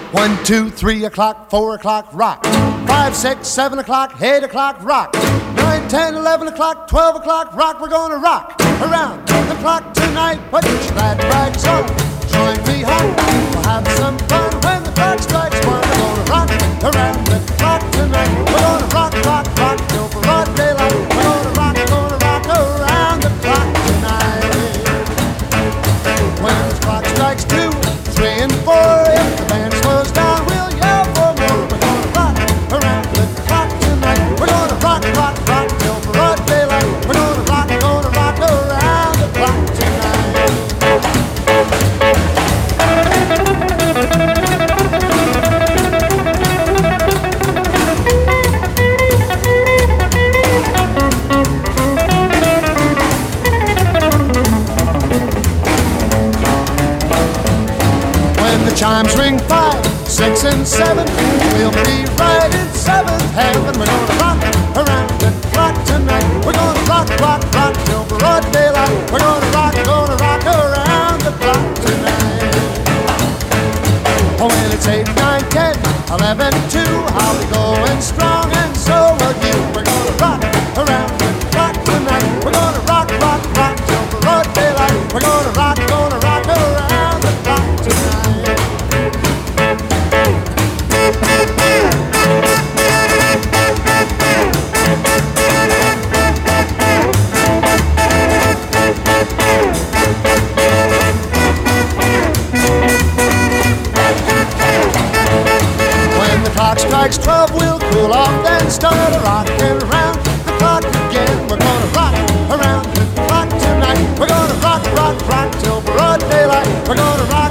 1, 2, 3 o'clock, 4 o'clock, rock. 5, 6, 7 o'clock, 8 o'clock, rock. 9, 10, 11 o'clock, 12 o'clock, rock. We're gonna rock around the clock tonight. Put your glad rags on, join me home. We'll have some fun when the clock strikes 1. We're gonna rock around the clock tonight. We're gonna rock, rock, rock till broad daylight. We're gonna rock around the clock tonight. When the clock strikes 2, 3 and 4, if the band slows down, we'll yell for more. We're gonna rock around the clock tonight. We're gonna rock, rock, rock till broad daylight. We're gonna rock around the clock tonight. When the chimes ring 5, 6 and 7, we'll be right in 7th heaven. We're gonna rock around the clock tonight. We're gonna rock, rock, rock till broad daylight. We're gonna rock around the clock tonight. Oh, when it's 8, 9, 10, 11, 2, I'll be going strong and so will you. We're gonna rock around the clock tonight. We're gonna rock, rock, rock till broad daylight. We're gonna rock around the clock tonight. When the clock strikes 12, we'll cool off, then start rocking around the clock again. We're gonna rock around the clock tonight. We're gonna rock, rock, rock till broad daylight. We're gonna rock